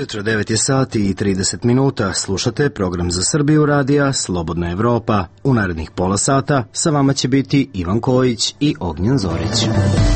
jutro, 9 je sati i 30 minuta. Slušate program za Srbiju radija Slobodna Evropa. U narednih pola sata sa vama će biti Ivan Kojić i Ognjen Zorić.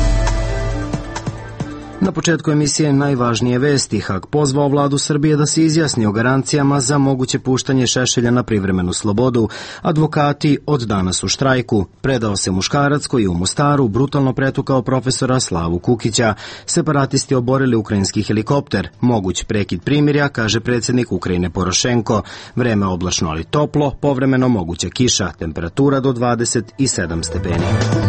Na početku emisije najvažnije vesti. Hag pozvao vladu Srbije da se izjasni o garancijama za moguće puštanje Šešelja na privremenu slobodu. Advokati od danas u štrajku. Predao se muškarac koji je u Mostaru brutalno pretukao profesora Slavu Kukića. Separatisti oborili ukrajinski helikopter. Moguć prekid primirja, kaže predsjednik Ukrajine Porošenko. Vreme oblačno ali toplo, povremeno moguća kiša, temperatura do 27 stepeni.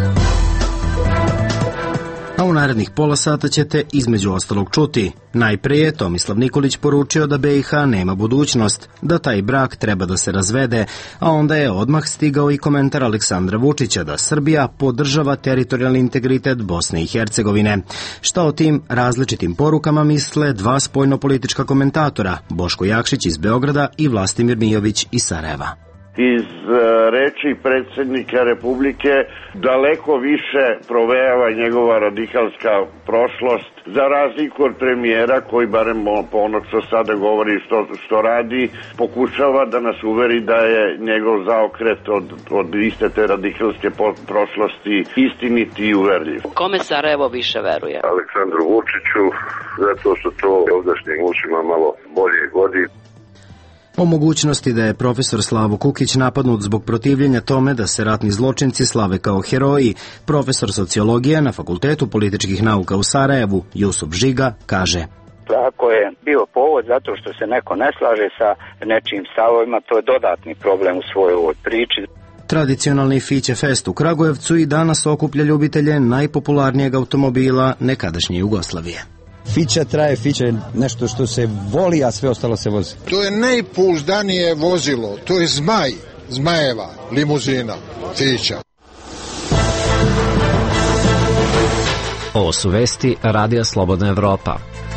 A u narednih pola sata ćete između ostalog čuti. Najpre je Tomislav Nikolić poručio da BiH nema budućnost, da taj brak treba da se razvede, a onda je odmah stigao i komentar Aleksandra Vučića da Srbija podržava teritorijalni integritet Bosne i Hercegovine. Šta o tim različitim porukama misle dva spoljnopolitička komentatora, Boško Jakšić iz Beograda i Vlastimir Mijović iz Sarajeva. Iz reči predsjednika Republike daleko više provejava njegova radikalska prošlost, za razliku od premijera koji, barem po onog što sada govori što radi, pokušava da nas uveri da je njegov zaokret od iste te radikalske prošlosti istiniti i uverljiv. Kome Sarajevo više veruje? Aleksandru Vučiću, zato što to ovdašnjeg mušima malo bolje godi. O mogućnosti da je profesor Slavo Kukić napadnut zbog protivljenja tome da se ratni zločinci slave kao heroji, profesor sociologije na Fakultetu političkih nauka u Sarajevu, Jusuf Žiga, kaže: Ako je bio povod zato što se neko ne slaže sa nečijim stavovima, to je dodatni problem u svojoj ovoj priči. Tradicionalni Fiće Fest u Kragujevcu i danas okuplja ljubitelje najpopularnijeg automobila nekadašnje Jugoslavije. Fića traje, Fića je nešto što se voli, a sve ostalo se vozi. To je najpouzdanije vozilo, to je Zmaj, Zmajeva limuzina, Fića. Ovo su vesti Radija Slobodna Evropa.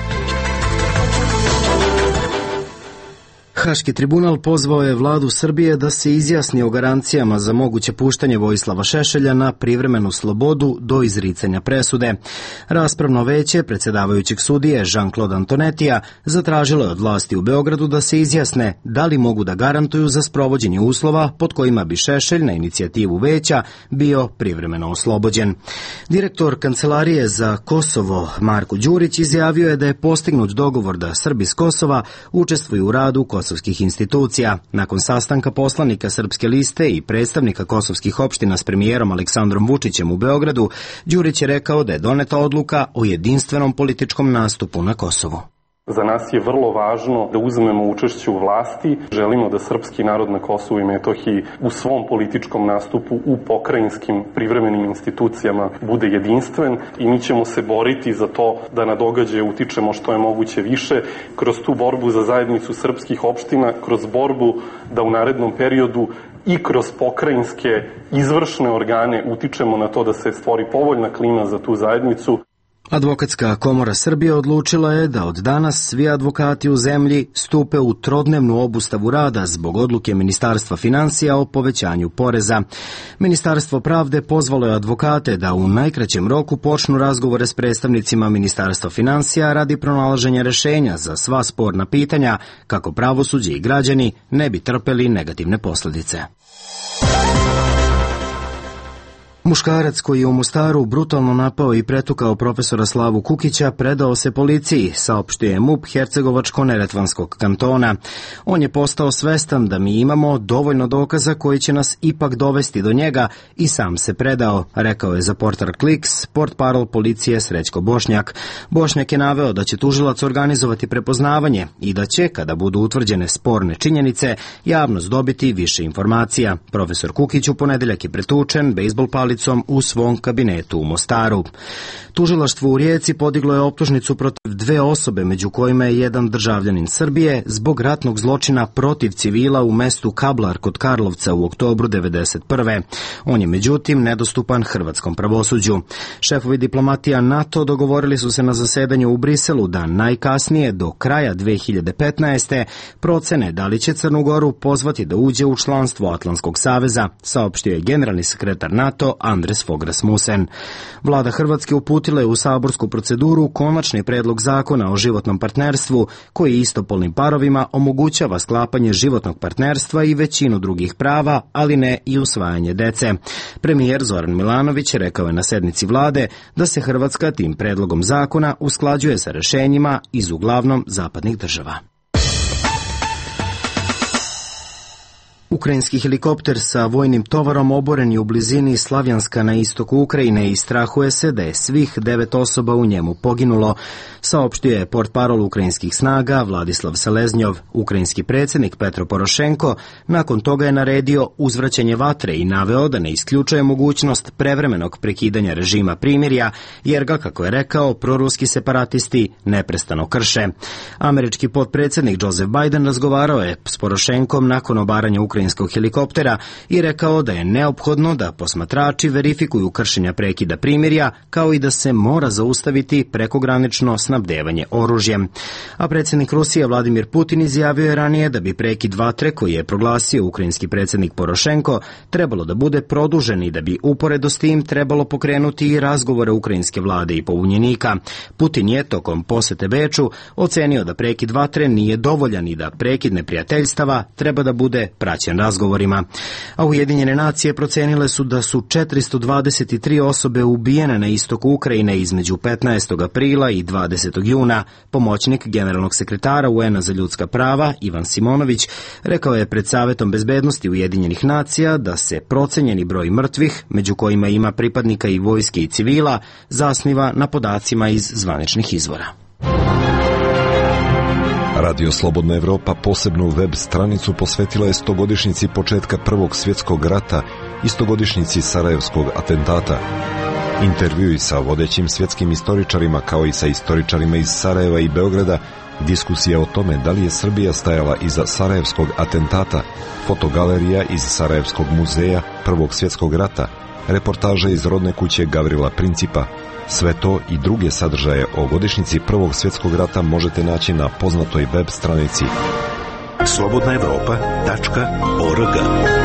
Haški tribunal pozvao je vladu Srbije da se izjasni o garancijama za moguće puštanje Vojislava Šešelja na privremenu slobodu do izricanja presude. Raspravno veće predsjedavajućeg sudije Jean-Claude Antonetija zatražilo je od vlasti u Beogradu da se izjasne da li mogu da garantuju za sprovođenje uslova pod kojima bi Šešelj na inicijativu veća bio privremeno oslobođen. Direktor Kancelarije za Kosovo Marko Đurić izjavio je da je postignut dogovor da Srbi s Kosova učestvuju u radu kosovskih institucija. Nakon sastanka poslanika Srpske liste i predstavnika kosovskih opština s premijerom Aleksandrom Vučićem u Beogradu, Đurić je rekao da je doneta odluka o jedinstvenom političkom nastupu na Kosovu. Za nas je vrlo važno da uzmemo učešće u vlasti. Želimo da srpski narod na Kosovu i Metohiji u svom političkom nastupu u pokrajinskim privremenim institucijama bude jedinstven i mi ćemo se boriti za to da na događaje utičemo što je moguće više kroz tu borbu za zajednicu srpskih opština, kroz borbu da u narednom periodu i kroz pokrajinske izvršne organe utičemo na to da se stvori povoljna klima za tu zajednicu. Advokatska komora Srbije odlučila je da od danas svi advokati u zemlji stupe u trodnevnu obustavu rada zbog odluke Ministarstva finansija o povećanju poreza. Ministarstvo pravde pozvalo je advokate da u najkraćem roku počnu razgovore s predstavnicima Ministarstva finansija radi pronalaženja rešenja za sva sporna pitanja kako pravosuđe i građani ne bi trpeli negativne posljedice. Muškarac koji je u Mostaru brutalno napao i pretukao profesora Slavu Kukića predao se policiji, saopštio je MUP Hercegovačko-Neretvanskog kantona. On je postao svestan da mi imamo dovoljno dokaza koji će nas ipak dovesti do njega i sam se predao, rekao je za portal Kliks portparol policije Srećko Bošnjak. Bošnjak je naveo da će tužilac organizovati prepoznavanje i da će, kada budu utvrđene sporne činjenice, javnost dobiti više informacija. Profesor Kukić u ponedeljak je pretučen bejzbol palicom u svom kabinetu u Mostaru. Tužilaštvo u Rijeci podiglo je optužnicu protiv dve osobe, među kojima je jedan državljanin Srbije, zbog ratnog zločina protiv civila u mestu Kablar kod Karlovca u oktobru 1991. On je međutim nedostupan hrvatskom pravosuđu. Šefovi diplomatija NATO dogovorili su se na zasedanju u Briselu da najkasnije do kraja 2015. procene da li će Crnu Goru pozvati da uđe u članstvo Atlantskog saveza, saopštio je generalni sekretar NATO Andres Fogh Rasmussen. Vlada Hrvatske uputila je u saborsku proceduru konačni predlog zakona o životnom partnerstvu koji istopolnim parovima omogućava sklapanje životnog partnerstva i većinu drugih prava, ali ne i usvajanje dece. Premijer Zoran Milanović rekao je na sednici vlade da se Hrvatska tim predlogom zakona usklađuje sa rešenjima iz uglavnom zapadnih država. Ukrajinski helikopter sa vojnim tovarom oboren je u blizini Slavjanska na istoku Ukrajine i strahuje se da je svih 9 osoba u njemu poginulo, saopštio je portparol ukrajinskih snaga Vladislav Seleznjov. Ukrajinski predsjednik Petro Porošenko nakon toga je naredio uzvraćanje vatre i naveo da ne isključuje mogućnost prevremenog prekidanja režima primirja, jer ga, kako je rekao, proruski separatisti neprestano krše. Američki potpredsjednik Joseph Biden razgovarao je s Porošenkom nakon obaranja ukrajinskog helikoptera i rekao da je neophodno da posmatrači verifikuju kršenja prekida primirja, kao i da se mora zaustaviti prekogranično snabdevanje oružjem. A predsjednik Rusije Vladimir Putin izjavio je ranije da bi prekid vatre koji je proglasio ukrajinski predsjednik Porošenko trebalo da bude produžen i da bi uporedo s tim trebalo pokrenuti i razgovore ukrajinske vlade i pobunjenika. Putin je tokom posete Beču ocenio da prekid vatre nije dovoljan i da prekid neprijateljstava treba da bude praćen razgovorima. A Ujedinjene nacije procenile su da su 423 osobe ubijene na istoku Ukrajine između 15. aprila i 20. juna. Pomoćnik generalnog sekretara UN-a za ljudska prava Ivan Simonović rekao je pred Savetom bezbednosti Ujedinjenih nacija da se procenjeni broj mrtvih, među kojima ima pripadnika i vojske i civila, zasniva na podacima iz zvaničnih izvora. Radio Slobodna Evropa posebnu web stranicu posvetila je 100-godišnjici početka Prvog svjetskog rata i 100-godišnjici Sarajevskog atentata. Intervjui sa vodećim svjetskim istoričarima kao i sa istoričarima iz Sarajeva i Beograda, diskusija o tome da li je Srbija stajala iza Sarajevskog atentata, fotogalerija iz Sarajevskog muzeja Prvog svjetskog rata, reportaže iz rodne kuće Gavrila Principa. Sve to i druge sadržaje o godišnjici Prvog svjetskog rata možete naći na poznatoj web stranici slobodnaevropa.org.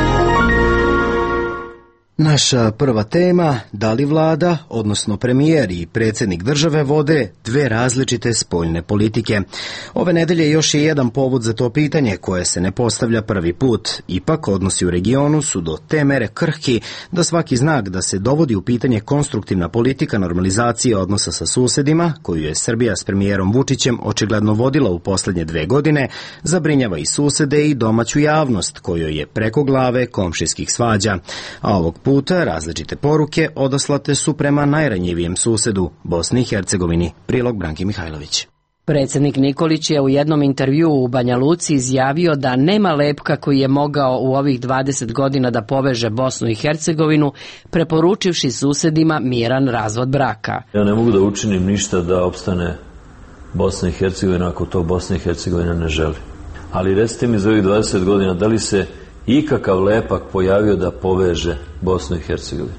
Naša prva tema, da li vlada, odnosno premijer i predsjednik države vode dve različite spoljne politike. Ove nedelje još je jedan povod za to pitanje koje se ne postavlja prvi put. Ipak odnosi u regionu su do te mere krhki da svaki znak da se dovodi u pitanje konstruktivna politika normalizacije odnosa sa susedima, koju je Srbija s premijerom Vučićem očigledno vodila u posljednje 2 godine, zabrinjava i susede i domaću javnost, kojoj je preko glave komšijskih svađa. A ovog puta različite poruke odaslate su prema najranjivijem susedu, Bosni i Hercegovini. Prilog Branki Mihajlović. Predsjednik Nikolić je u jednom intervjuu u Banja Luci izjavio da nema lepka koji je mogao u ovih 20 godina da poveže Bosnu i Hercegovinu, preporučivši susedima miran razvod braka. Ja ne mogu da učinim ništa da opstane Bosna i Hercegovina ako to Bosna i Hercegovina ne želi. Ali recite mi za ovih 20 godina da li se ikakav lepak pojavio da poveže Bosnu i Hercegovinu?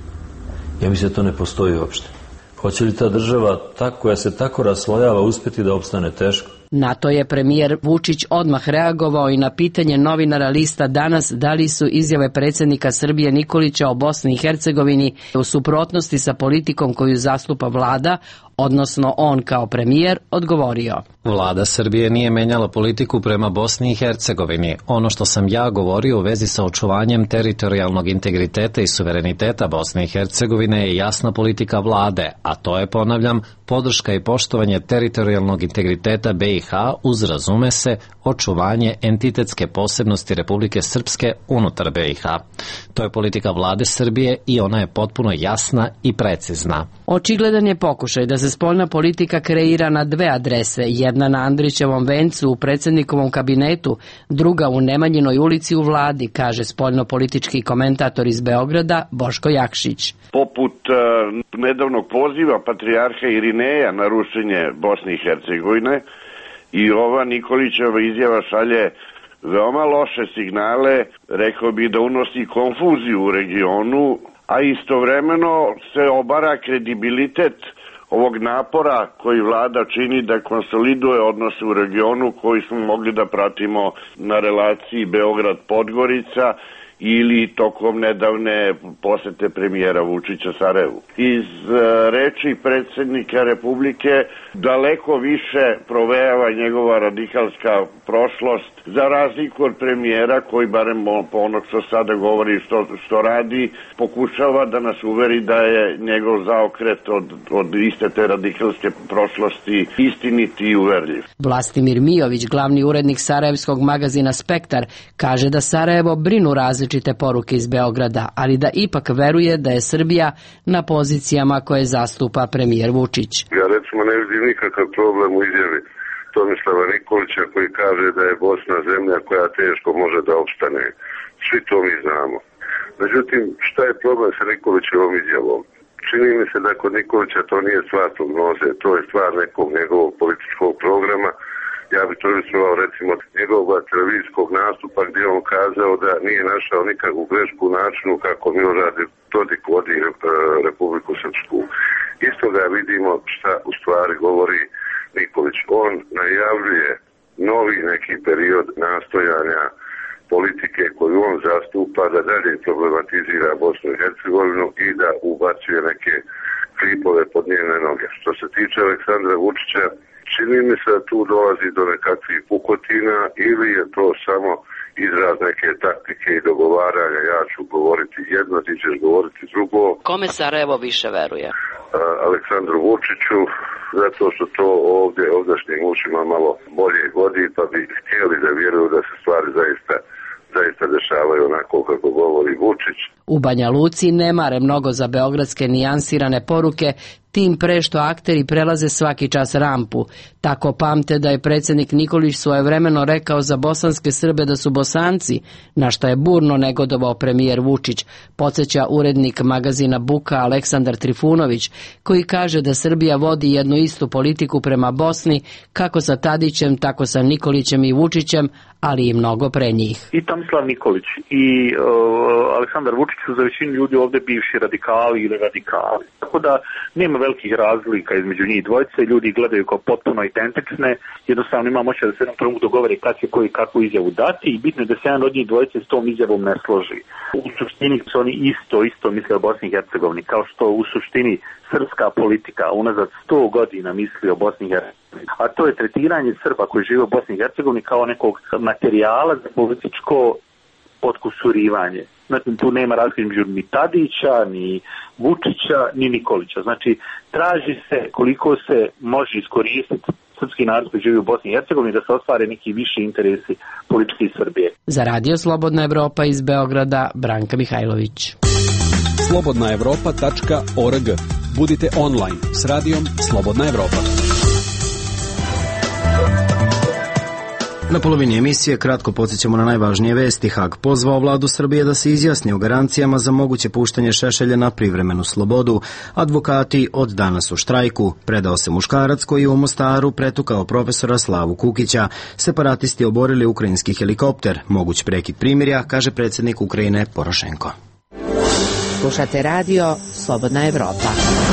Ja mislim da to ne postoji uopšte. Hoće li ta država koja se tako raslojava uspjeti da opstane? Teško. Na to je premijer Vučić odmah reagovao i na pitanje novinara Lista Danas da li su izjave predsjednika Srbije Nikolića o Bosni i Hercegovini u suprotnosti sa politikom koju zastupa vlada, odnosno on kao premijer, odgovorio. Vlada Srbije nije menjala politiku prema Bosni i Hercegovini. Ono što sam ja govorio u vezi sa očuvanjem teritorijalnog integriteta i suvereniteta Bosne i Hercegovine je jasna politika vlade, a to je, ponavljam, podrška i poštovanje teritorijalnog integriteta BiH uz, razume se, očuvanje entitetske posebnosti Republike Srpske unutar BiH. To je politika vlade Srbije i ona je potpuno jasna i precizna. Očigledan je pokušaj da se spoljna politika kreira na 2 adrese, jedna na Andrićevom vencu u predsjednikovom kabinetu, druga u Nemanjinoj ulici u vladi, kaže spoljno-politički komentator iz Beograda Boško Jakšić. Poput nedavnog poziva patrijarha Irineja na rušenje Bosne i Hercegovine, i ova Nikolićeva izjava šalje veoma loše signale, rekao bi da unosi konfuziju u regionu, a istovremeno se obara kredibilitet ovog napora koji vlada čini da konsoliduje odnose u regionu koji smo mogli da pratimo na relaciji Beograd-Podgorica ili tokom nedavne posete premijera Vučića Sarajevu. Iz reči predsjednika Republike daleko više provejava njegova radikalska prošlost, za razliku od premijera koji, barem po onog što sada govori što radi, pokušava da nas uveri da je njegov zaokret od iste te radikalske prošlosti istiniti i uverljiv. Vlastimir Mijović, glavni urednik sarajevskog magazina Spektar, kaže da Sarajevo brinu različite poruke iz Beograda, ali da ipak veruje da je Srbija na pozicijama koje zastupa premijer Vučić. Ja recimo ne vidim nikakav problem u izjavi Tomislava Nikolića koji kaže da je Bosna zemlja koja teško može da opstane. Svi to mi znamo. Međutim, šta je problem sa Nikolićevom izjavom? Čini mi se da kod Nikolića to nije stvar prognoze, to je stvar nekog njegovog političkog programa. Ja bih to ilustrao recimo njegovog televizijskog nastupa gdje on kazao da nije našao nikakvu grešku u načinu kako Milorad Dodik vodi Republiku Srpsku. Isto ga vidimo šta u stvari govori Nikolić. On najavljuje novi neki period nastojanja politike koju on zastupa, da dalje problematizira Bosnu i Hercegovinu i da ubacuje neke klipove pod njene noge. Što se tiče Aleksandra Vučića, čini mi se da tu dolazi do nekakvih pukotina ili je to samo izraz neke taktike i dogovaranja. Ja ću govoriti jedno, ti ćeš govoriti drugo. Kome Sarajevo više veruje? Aleksandru Vučiću, zato što to ovdašnjim ušima malo bolje godi, pa bi htjeli da vjeruju da se stvari zaista dešavaju onako kako govori Vučić. U Banja Luci ne mare mnogo za beogradske nijansirane poruke, tim pre što akteri prelaze svaki čas rampu. Tako pamte da je predsjednik Nikolić svojevremeno rekao za bosanske Srbe da su Bosanci, na što je burno negodovao premijer Vučić, podsjeća urednik magazina Buka Aleksandar Trifunović, koji kaže da Srbija vodi jednu istu politiku prema Bosni, kako sa Tadićem, tako sa Nikolićem i Vučićem, ali i mnogo pre njih. I Tomislav Nikolić i Aleksandar Vučić su za većinu ljudi ovdje bivši radikali ili radikali. Tako da nema velikih razlika između njih dvojice, ljudi gledaju kao potpuno identične, jednostavno ima moći da se jednom trenutku dogovore kad će koji kakvu izjavu dati i bitno je da se jedan od njih dvojice s tom izjavom ne složi. U suštini su oni isto misle o Bosni i Hercegovini, kao što u suštini srpska politika unazad 100 godina misli o Bosni i Hercegovini. A to je tretiranje Srba koji žive u Bosni i Hercegovini kao nekog materijala za političko potkusurivanje. Znači, tu nema razlike između ni Tadića, ni Vučića, ni Nikolića. Znači, traži se koliko se može iskoristiti srpski narod koji živi u Bosni i Hercegovini da se ostvare neki viši interesi politički iz Srbije. Za Radio Slobodna Evropa iz Beograda, Branka Mihajlović. slobodnaevropa.org. Budite online s radijom Slobodna Evropa. Na polovini emisije kratko podsjećamo na najvažnije vesti. Hag pozvao vladu Srbije da se izjasni o garancijama za moguće puštanje Šešelja na privremenu slobodu. Advokati od danas u štrajku. Predao se muškarac koji je u Mostaru pretukao profesora Slavu Kukića. Separatisti oborili ukrajinski helikopter. Moguć prekid primirja, kaže predsjednik Ukrajine Porošenko. Slušate radio Slobodna Evropa.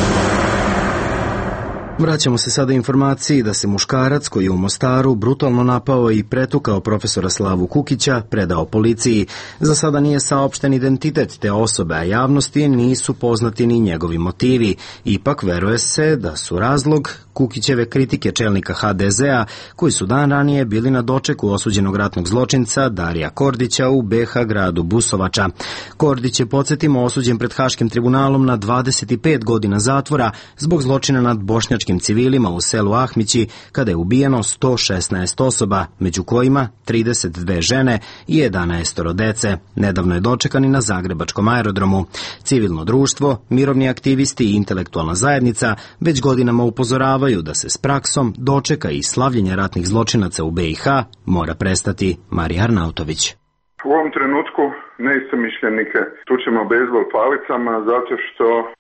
Vraćamo se sada informaciji da se muškarac koji je u Mostaru brutalno napao i pretukao profesora Slavu Kukića predao policiji. Za sada nije saopšten identitet te osobe, a javnosti nisu poznati ni njegovi motivi. Ipak veruje se da su razlog Kukićeve kritike čelnika HDZ-a, koji su dan ranije bili na dočeku osuđenog ratnog zločinca Darija Kordića u BH gradu Busovača. Kordić je, podsjetimo, osuđen pred Haškim tribunalom na 25 godina zatvora zbog zločina nad bošnjačkim civilima u selu Ahmići, kada je ubijeno 116 osoba, među kojima 32 žene i 11 dece. Nedavno je dočekan i na zagrebačkom aerodromu. Civilno društvo, mirovni aktivisti i intelektualna zajednica već godinama upozoravaju da se s praksom dočeka i slavljenja ratnih zločinaca u BiH mora prestati. Marija Arnautović. U ovom trenutku neistomišljenike tučemo bejzbol palicama zato što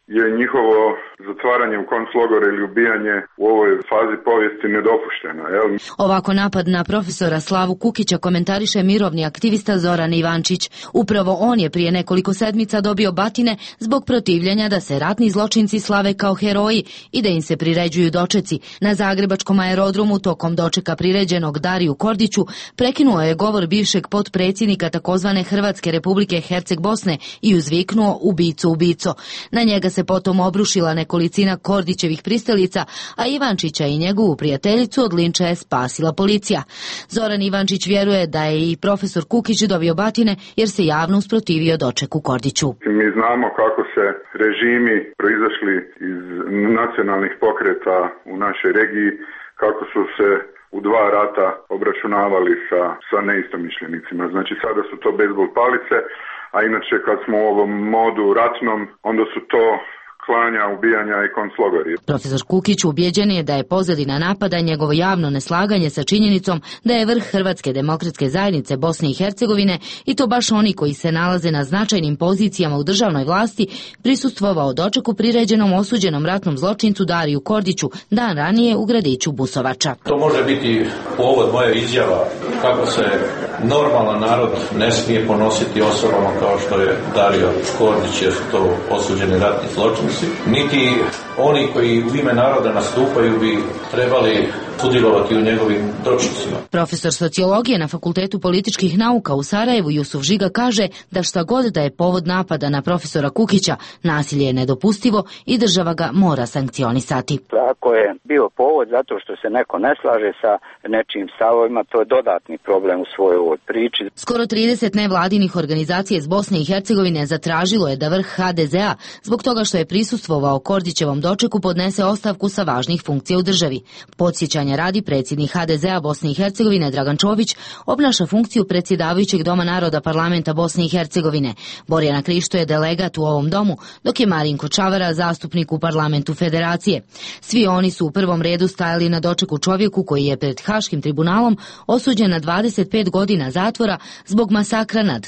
je njihovo zatvaranje u konclogore ili ubijanje u ovoj fazi povijesti nedopušteno. Ovako napad na profesora Slavu Kukića komentariše mirovni aktivista Zoran Ivančić. Upravo on je prije nekoliko sedmica dobio batine zbog protivljenja da se ratni zločinci slave kao heroji i da im se priređuju dočeci. Na zagrebačkom aerodromu tokom dočeka priređenog Dariju Kordiću prekinuo je govor bivšeg potpredsjednika takozvane Hrvatske Republike Herceg Bosne i uzviknuo ubico, ubico. Na njega se potom obrušila nekolicina Kordićevih pristalica, a Ivančića i njegovu prijateljicu od linča je spasila policija. Zoran Ivančić vjeruje da je i profesor Kukić dobio batine jer se javno usprotivio dočeku Kordiću. Mi znamo kako se režimi proizašli iz nacionalnih pokreta u našoj regiji, kako su se u 2 rata obračunavali sa neistomišljenicima. Znači sada su to bejzbol palice, a inače kad smo u ovom modu ratnom, onda su to klanja, ubijanja i konclogori. Profesor Kukić ubjeđen je da je pozadina napada njegovo javno neslaganje sa činjenicom da je vrh Hrvatske demokratske zajednice Bosne i Hercegovine, i to baš oni koji se nalaze na značajnim pozicijama u državnoj vlasti, prisustvovao dočeku priređenom osuđenom ratnom zločincu Dariju Kordiću dan ranije u gradiću Busovača. To može biti povod moja izjava kako se normalan narod ne smije ponositi osobama kao što je Dario Kordić, jer su to osuđeni ratni zločinci. Niti oni koji u ime naroda nastupaju bi trebali sudjelovati u njegovim dočecima. Profesor sociologije na Fakultetu političkih nauka u Sarajevu Jusuf Žiga kaže da šta god da je povod napada na profesora Kukića, nasilje je nedopustivo i država ga mora sankcionisati. Ako je bio povod zato što se neko ne slaže sa nečijim stavovima, to je dodatni problem u svojoj ovoj priči. Skoro 30 nevladinih organizacija iz Bosne i Hercegovine zatražilo je da vrh HDZ-a, zbog toga što je prisustvovao Kordićevom dočeku, podnese ostavku sa važnih funkcija u državi. Podsjećanja radi, predsjednik HDZ-a Bosne i Hercegovine Dragan Čović obnaša funkciju predsjedavajućeg Doma naroda Parlamenta Bosne i Hercegovine. Borjana Krišto je delegat u ovom domu, dok je Marinko Čavara zastupnik u Parlamentu Federacije. Svi oni su u prvom redu stajali na dočeku čovjeku koji je pred Haškim tribunalom osuđen na 25 godina zatvora zbog masakra nad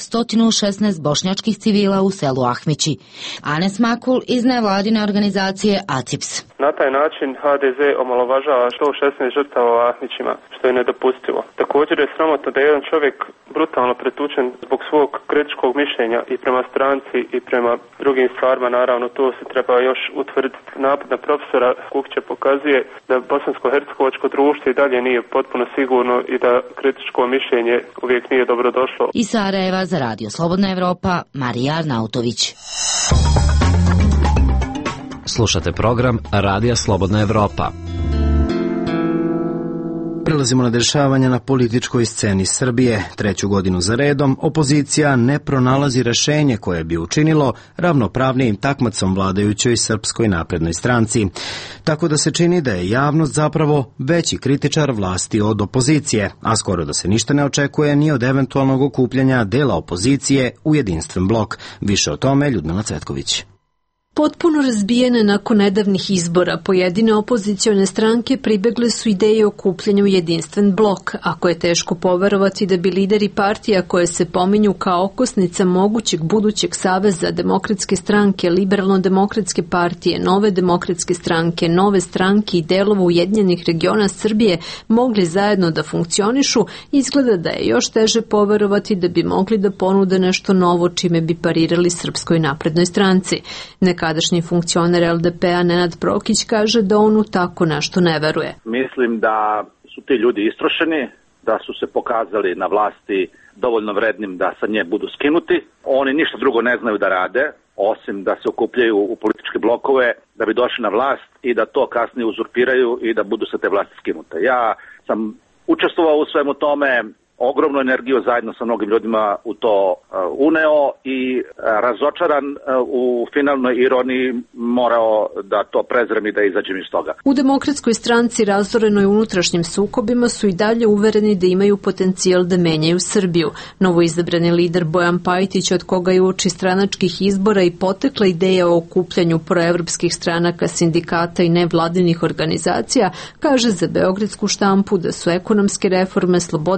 116 bošnjačkih civila u selu Ahmići. Anes Makul iz nevladine organizacije ACIPS. Na taj način HDZ omalovažava 116 žrtava u Ahmićima, što je nedopustivo. Također je sramotno da je jedan čovjek brutalno pretučen zbog svog kritičkog mišljenja i prema stranci i prema drugim stvarima. Naravno, to se treba još utvrditi. Napad na profesora Kukića pokazuje da bosansko-hercegovačko društvo i dalje nije potpuno sigurno i da kritičko mišljenje uvijek nije dobrodošlo. Iz Sarajeva za Radio Slobodna Evropa, Marija Arnautović. Slušate program Radija Slobodna Evropa. Prelazimo na dešavanja na političkoj sceni Srbije. 3. godinu za redom opozicija ne pronalazi rešenje koje bi učinilo ravnopravnijim takmacom vladajućoj Srpskoj naprednoj stranci. Tako da se čini da je javnost zapravo veći kritičar vlasti od opozicije, a skoro da se ništa ne očekuje ni od eventualnog okupljanja dela opozicije u jedinstven blok. Više o tome Ljudmila Cvetković. Potpuno razbijene nakon nedavnih izbora, pojedine opozicione stranke pribegle su ideje o okupljanju jedinstven blok, ako je teško poverovati da bi lideri partija koje se pominju kao okosnica mogućeg budućeg saveza Demokratske stranke, Liberalno-demokratske partije, Nove demokratske stranke, Nove stranke i delova Ujedinjenih regiona Srbije mogli zajedno da funkcionišu, izgleda da je još teže poverovati da bi mogli da ponude nešto novo čime bi parirali Srpskoj naprednoj stranci. Nekadašnji funkcioner LDP-a Nenad Prokić kaže da on u tako nešto ne veruje. Mislim da su ti ljudi istrošeni, da su se pokazali na vlasti dovoljno vrednim da sa nje budu skinuti. Oni ništa drugo ne znaju da rade, osim da se okupljaju u političke blokove da bi došli na vlast i da to kasnije uzurpiraju i da budu sa te vlasti skinute. Ja sam učestvovao u svemu tome, ogromnu energiju zajedno sa mnogim ljudima u to uneo i razočaran u finalnoj ironiji morao da to prezrem i da izađem iz toga. U Demokratskoj stranci razorenoj unutrašnjim sukobima su i dalje uvereni da imaju potencijal da menjaju Srbiju. Novoizabrani lider Bojan Pajtić, od koga je uoči stranačkih izbora i potekla ideja o okupljanju proevropskih stranaka, sindikata i nevladinih organizacija, kaže za beogradsku štampu da su ekonomske reforme, sloboda medija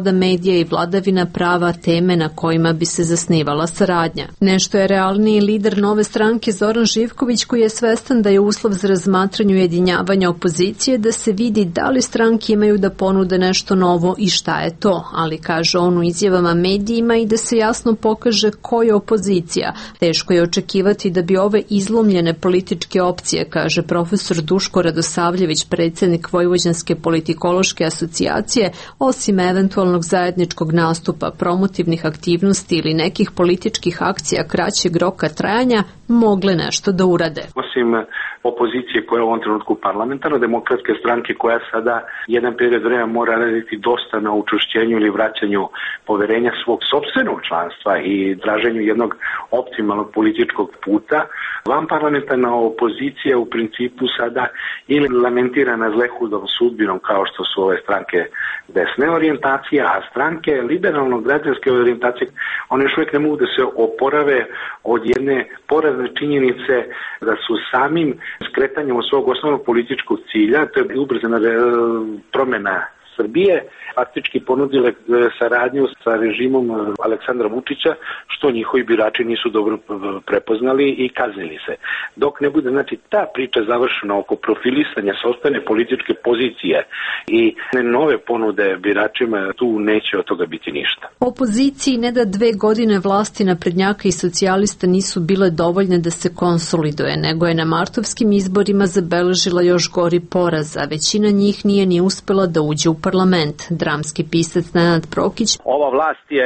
religije i vladavina prava teme na kojima bi se zasnivala saradnja. Nešto je realniji lider Nove stranke Zoran Živković, koji je svestan da je uslov za razmatranje ujedinjavanja opozicije da se vidi da li stranke imaju da ponude nešto novo i šta je to, ali kaže on u izjavama medijima i da se jasno pokaže ko je opozicija. Teško je očekivati da bi ove izlomljene političke opcije, kaže profesor Duško Radosavljević, predsjednik Vojvođanske politikološke asocijacije, osim eventualnog zajedničkog nastupa, promotivnih aktivnosti ili nekih političkih akcija kraćeg roka trajanja, mogle nešto da urade. Osim opozicije koja je u ovom trenutku parlamentarna, demokratske stranke koja sada jedan period vremena mora raditi dosta na učvršćenju ili vraćanju poverenja svog sopstvenog članstva i traženju jednog optimalnog političkog puta, van parlamentarna opozicija u principu sada ili lamentira nad zlehudom sudbinom kao što su ove stranke desne orijentacije, a stranke liberalno-građanske orijentacije, one još uvijek ne mogu da se oporave od jedne porazne činjenice da su samim skretanjem od svog osnovnog političkog cilja, to je ubrzana promjena Srbije, faktički ponudile saradnju sa režimom Aleksandra Vučića, što njihovi birači nisu dobro prepoznali i kaznili se. Dok ne bude, znači, ta priča završena oko profilisanja sopstvene političke pozicije i nove ponude biračima, tu neće od toga biti ništa. Opoziciji ne da 2 godine vlasti naprednjaka i socijalista nisu bile dovoljne da se konsoliduje, nego je na martovskim izborima zabeležila još gori poraz, a većina njih nije ni uspela da uđe u parlament. Dramski pisac Nenad Prokić. Ova vlast je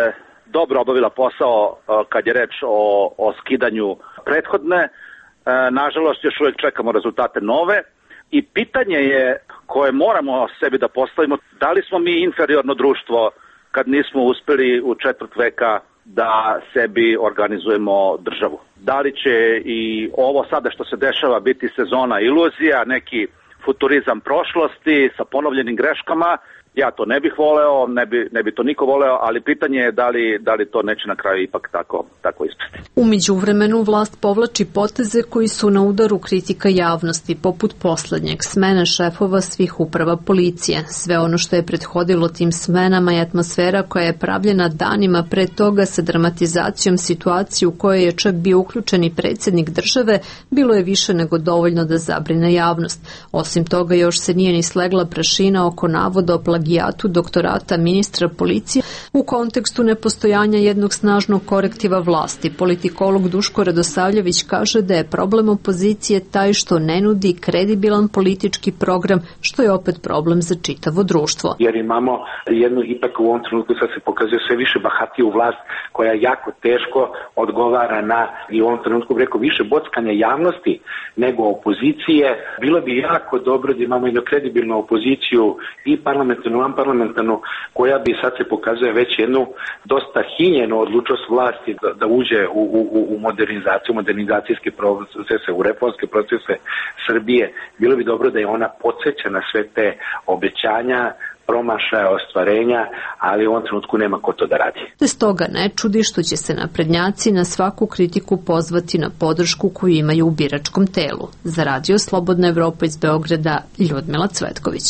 dobro obavila posao kad je reč o skidanju prethodne. Nažalost, još uvijek čekamo rezultate nove i pitanje je koje moramo sebi da postavimo, da li smo mi inferiorno društvo kad nismo uspeli u 4. veka da sebi organizujemo državu. Da li će i ovo sada što se dešava biti sezona iluzija, neki futurizam prošlosti sa ponovljenim greškama? Ja to ne bih voleo, ne bi to niko voleo, ali pitanje je da li to neće na kraju ipak tako ispasti. U međuvremenu vlast povlači poteze koji su na udaru kritika javnosti, poput poslednjeg smene šefova svih uprava policije. Sve ono što je prethodilo tim smenama je atmosfera koja je pravljena danima pre toga sa dramatizacijom situacije u kojoj je čak bio uključen i predsjednik države, bilo je više nego dovoljno da zabrine javnost. Osim toga još se nije ni slegla prašina oko navoda o plagijatu doktorata ministra policije u kontekstu nepostojanja jednog snažnog korektiva vlasti. Politikolog Duško Radosavljević kaže da je problem opozicije taj što ne nudi kredibilan politički program, što je opet problem za čitavo društvo. Jer imamo jednu, ipak u ovom trenutku sad se pokazuje sve više bahatiju vlast koja jako teško odgovara na, i u ovom trenutku rekao, više bockanja javnosti nego opozicije. Bilo bi jako dobro da imamo jednu kredibilnu opoziciju i parlamentarnu, vanparlamentarnu, koja bi sad se pokazuje već jednu dosta hinjenu odlučnost vlasti da uđe u modernizacijske procese, u reformske procese Srbije. Bilo bi dobro da je ona podsjeća na sve te obećanja, promašaja, ostvarenja, ali u ovom trenutku nema ko to da radi. Te stoga ne čudi što će se naprednjaci na svaku kritiku pozvati na podršku koju imaju u biračkom telu. Za Radio Slobodna Evropa iz Beograda, Ljudmila Cvetković.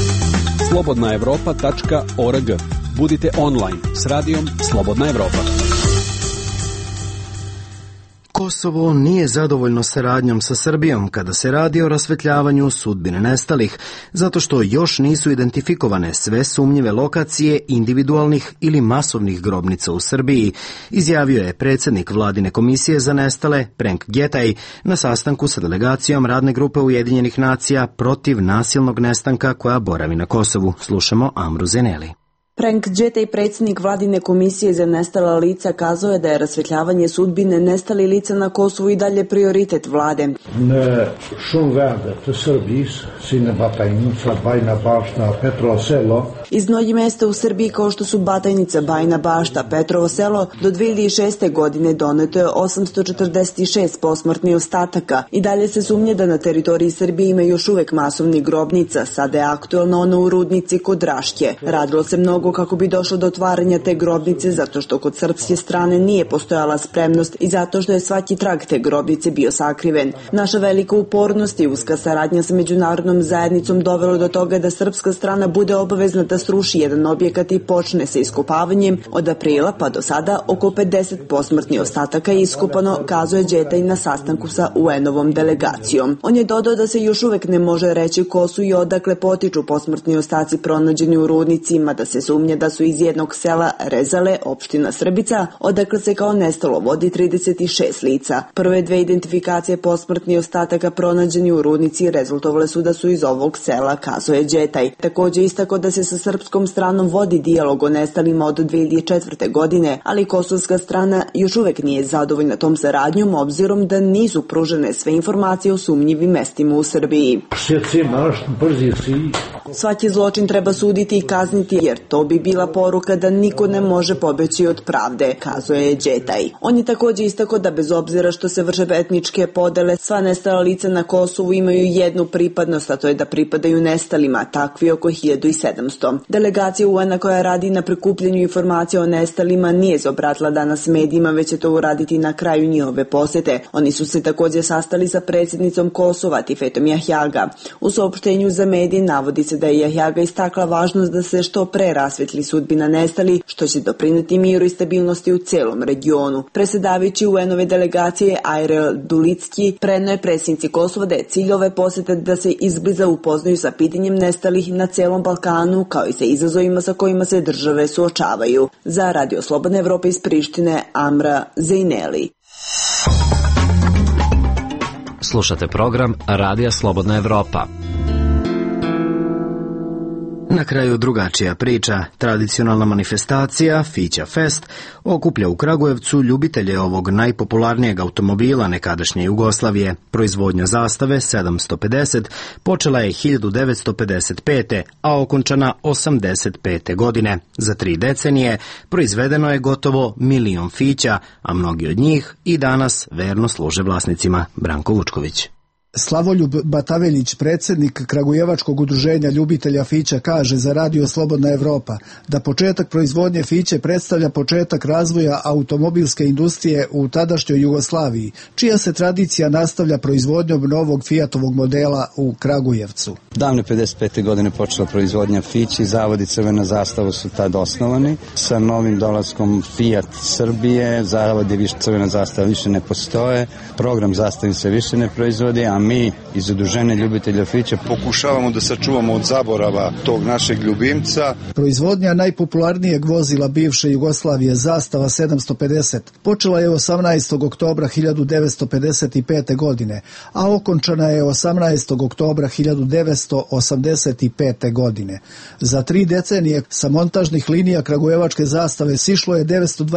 slobodnaevropa.org. Budite online s radijom Slobodna Evropa. Kosovo nije zadovoljno saradnjom sa Srbijom kada se radi o rasvetljavanju sudbine nestalih, zato što još nisu identifikovane sve sumnjive lokacije individualnih ili masovnih grobnica u Srbiji, izjavio je predsjednik Vladine komisije za nestale Prenk Gjetaj na sastanku sa delegacijom radne grupe Ujedinjenih nacija protiv nasilnog nestanka koja boravi na Kosovu. Slušamo Amru Zeneli. Prenk Gjetaj, predsjednik Vladine komisije za nestala lica, kazao je da je rasvetljavanje sudbine nestalih lica na Kosovu i dalje prioritet vlade. Në shumë vende të Serbisë, si në Batajnica, Bajina Bašta, Petrovo Selo. Iz mnogih mesta u Srbiji kao što su Batajnica, Bajina Bašta, Petrovo Selo, do 2006. godine doneto je 846 posmrtnih ostataka. I dalje se sumnje da na teritoriji Srbije ima još uvek masovnih grobnica. Sada je aktuelno ono u Rudnici kod Raške. Radilo se mnogo kako bi došlo do otvaranja te grobnice, zato što kod srpske strane nije postojala spremnost i zato što je svaki trag te grobnice bio sakriven. Naša velika upornost i uska saradnja sa međunarodnom zajednicom dovelo do toga da srpska strana bude obavezna da sruši jedan objekat i počne sa iskopavanjem. Od aprila pa do sada oko 50 posmrtnih ostataka je iskopano, kazuje Đetaj na sastanku sa UN-ovom delegacijom. On je dodao da se još uvek ne može reći ko su i odakle potiču posmrtni ostaci pronađeni u rudnicima, da se sumnja da su iz jednog sela Rezale, opština Srbica, odakle se kao nestalo vodi 36 lica. Prve dve identifikacije posmrtnih ostataka pronađeni u rudnici rezultovale su da su iz ovog sela, kazuje Đetaj. Takođe istako da se sa srpskom stranom vodi dijalog o nestalima od 2004. godine, ali kosovska strana još uvek nije zadovoljna tom saradnjom, obzirom da nisu pružene sve informacije o sumnjivim mestima u Srbiji. Svaki zločin treba suditi i kazniti, jer to bi bila poruka da niko ne može pobeći od pravde, kazuje Đetaj. On je takođe istako da bez obzira što se vrše etničke podele, sva nestala lica na Kosovu imaju jednu pripadnost, a to je da pripadaju nestalima, takvi oko 1700. Delegacija UN-a koja radi na prikupljanju informacija o nestalima nije se obratila danas medijima, već će to uraditi na kraju njihove posete. Oni su se takođe sastali sa predsjednicom Kosova, Tifetom Jahjaga. U saopštenju za medije navodi se da je Jahjaga istakla važnost da se što pre rasvetli sudbina nestali, što će doprineti miru i stabilnosti u celom regionu. Predsjedavajući UN-ove delegacije Ajrel Dulicki preneo je predsjednici Kosova da je cilj ove posete da se izbliza upoznaju sa pitanjem nestalih na celom Balkanu, kao i sa izazovima sa kojima se države suočavaju. Za Radio Slobodna Evropa iz Prištine, Amra Zejneli. Slušate program Radija Slobodna Evropa. Na kraju drugačija priča. Tradicionalna manifestacija Fića Fest okuplja u Kragujevcu ljubitelje ovog najpopularnijeg automobila nekadašnje Jugoslavije. Proizvodnja zastave 750 počela je 1955. a okončana 85. godine. Za 3 decenije proizvedeno je gotovo 1 milion Fića, a mnogi od njih i danas verno služe vlasnicima. Branko Vučković. Slavoljub Bataveljić, predsjednik Kragujevačkog udruženja ljubitelja Fića, kaže za Radio Slobodna Evropa da početak proizvodnje Fiće predstavlja početak razvoja automobilske industrije u tadašnjoj Jugoslaviji, čija se tradicija nastavlja proizvodnjom novog Fiatovog modela u Kragujevcu. Davne 55. godine počela proizvodnja Fići, zavodi Crvena zastava su tad osnovani. Sa novim dolaskom Fiat Srbije, zavodi Crvena zastava više ne postoje, program zastavi se više ne proizvodi, a mi iz udruženja ljubitelja Fića pokušavamo da sačuvamo od zaborava tog našeg ljubimca. Proizvodnja najpopularnijeg vozila bivše Jugoslavije, Zastava 750, počela je 18. oktobra 1955. godine, a okončana je 18. oktobra 1985. godine. Za 3 decenije sa montažnih linija Kragujevačke zastave sišlo je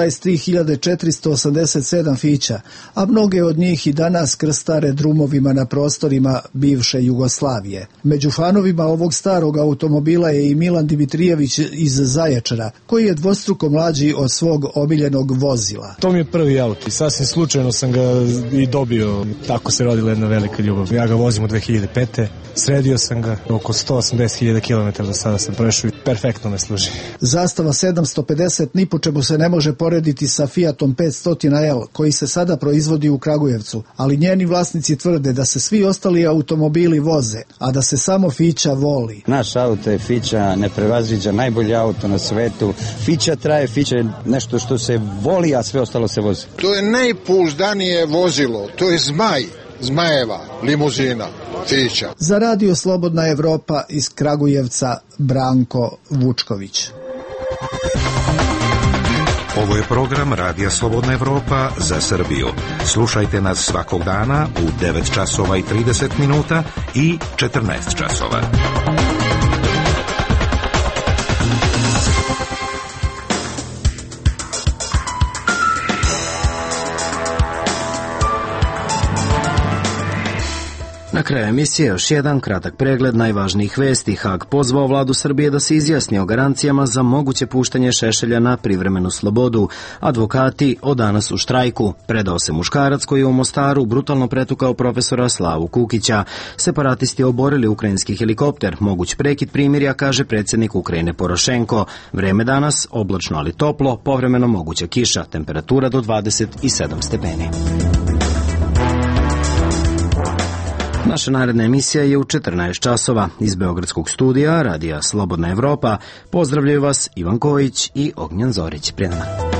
923.487 Fića, a mnoge od njih i danas krstare drumovima na prostorima bivše Jugoslavije. Među fanovima ovog starog automobila je i Milan Dimitrijević iz Zaječara, koji je dvostruko mlađi od svog omiljenog vozila. To mi je prvi auto i sasvim slučajno sam ga i dobio. Tako se rodila jedna velika ljubav. Ja ga vozim od 2005. Sredio sam ga, oko 180.000 km do sada sam prešao i perfektno me služi. Zastava 750 ni po čemu se ne može porediti sa Fiatom 500L, koji se sada proizvodi u Kragujevcu, ali njeni vlasnici tvrde da se svi ostali automobili voze, a da se samo Fića voli. Naš auto je Fića, ne prevaziđa, najbolji auto na svetu. Fića traje, Fića je nešto što se voli, a sve ostalo se vozi. To je najpouzdanije vozilo, to je Zmajeva limuzina Fića. Za Radio Slobodna Evropa iz Kragujevca, Branko Vučković. Ovo je program Radija Slobodna Evropa za Srbiju. Slušajte nas svakog dana u 9 časova i 30 minuta i 14 časova. Na kraju emisije još jedan kratak pregled najvažnijih vesti. Haag pozvao vladu Srbije da se izjasni o garancijama za moguće puštanje Šešelja na privremenu slobodu. Advokati od danas u štrajku. Predao se muškarac koji je u Mostaru brutalno pretukao profesora Slavu Kukića. Separatisti oborili ukrajinski helikopter. Moguć prekid primirja, kaže predsjednik Ukrajine Porošenko. Vreme danas oblačno ali toplo, povremeno moguća kiša. Temperatura do 27 stepeni. Naša naredna emisija je u 14 časova. Iz Beogradskog studija Radija Slobodna Evropa pozdravljaju vas Ivan Kojić i Ognjan Zorić. Prije nama.